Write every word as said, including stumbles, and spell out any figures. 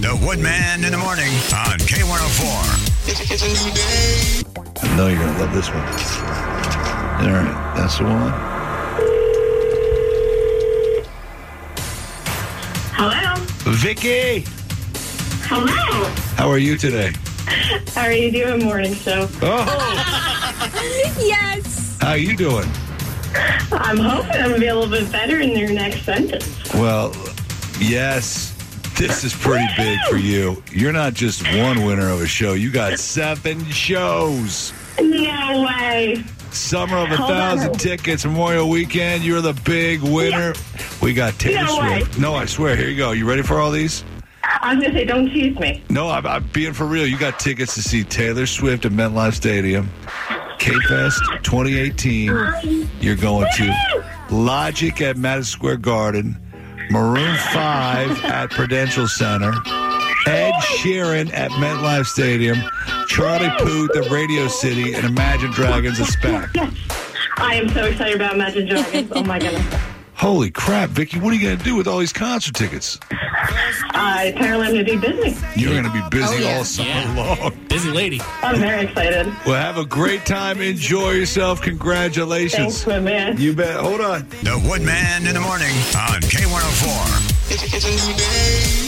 The Woodman in the Morning on K one oh four. It's a new day. I know you're going to love this one. All right, that's the one. Hello. Vicky, Hello. how are you today? How are you doing, morning show? Oh, Yes. how you doing? I'm hoping I'm gonna be a little bit better in your next sentence. Well, yes, this is pretty big for you. You're not just one winner of a show. You got seven shows. No way. Summer of a Hold on. thousand tickets, Memorial Weekend. You're the big winner. We got Taylor No way. Swift. No, I swear. Here you go. You ready for all these? I was gonna say, don't tease me. No, I'm, I'm being for real. You got tickets to see Taylor Swift at MetLife Stadium, K-Fest twenty eighteen. You're going to Logic at Madison Square Garden, Maroon five at Prudential Center, Ed Sheeran at MetLife Stadium, Charlie Puth at Radio City, and Imagine Dragons at SPAC. Yes. I am so excited about Imagine Dragons. Oh my goodness. Holy crap, Vicky, what are you going to do with all these concert tickets? Uh, apparently I'm gonna be busy. You're going to be busy Oh, yeah. all summer Yeah. long. Busy lady. I'm very excited. Well, have a great time. Enjoy yourself. Congratulations. Thanks, my man. You bet. Hold on. The Woodman in the Morning on K one oh four. It's a new day.